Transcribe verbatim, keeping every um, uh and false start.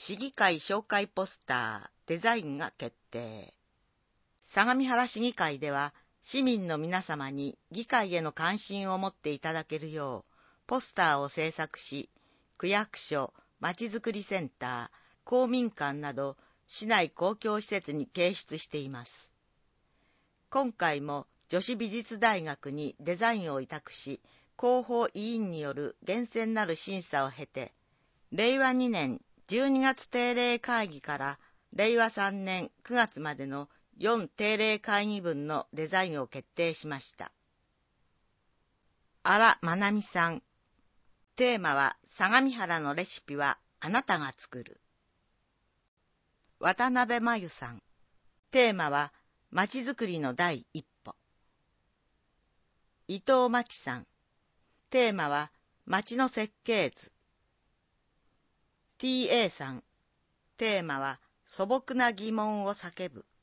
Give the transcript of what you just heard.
市議会紹介ポスターデザインが決定。相模原市議会では市民の皆様に議会への関心を持っていただけるようポスターを制作し、区役所、まちづくりセンター、公民館など市内公共施設に掲出しています。今回も女子美術大学にデザインを委託し、広報委員による厳選なる審査を経て、れいわにねんじゅうにがつ定例会議かられいわさんねんくがつまでのよん定例会議分のデザインを決定しました。荒まなみさん。テーマは相模原のレシピはあなたが作る。渡辺真由さん。テーマはまちづくりの第一歩。伊藤真紀さん。テーマは街の設計図。ティーエー さん。テーマは素朴な疑問を叫ぶ。